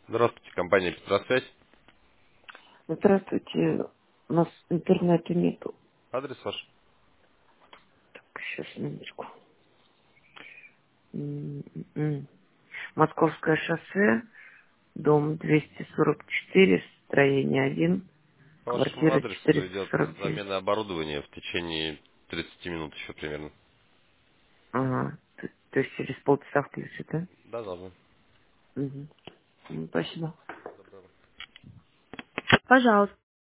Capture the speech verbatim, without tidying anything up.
Здравствуйте, компания Петросвязь. Здравствуйте. У нас интернета нету. Адрес ваш? Так, сейчас, минуточку. М, м, м. Московское шоссе, дом двести сорок четыре, строение один, По вашему квартира адресу идет четыреста сорок девять. замена оборудования в течение тридцати минут еще примерно. Ага. То, то есть через полчаса включит, да? Да, ладно. Мгм. М, Спасибо. Доброго. Пожалуйста.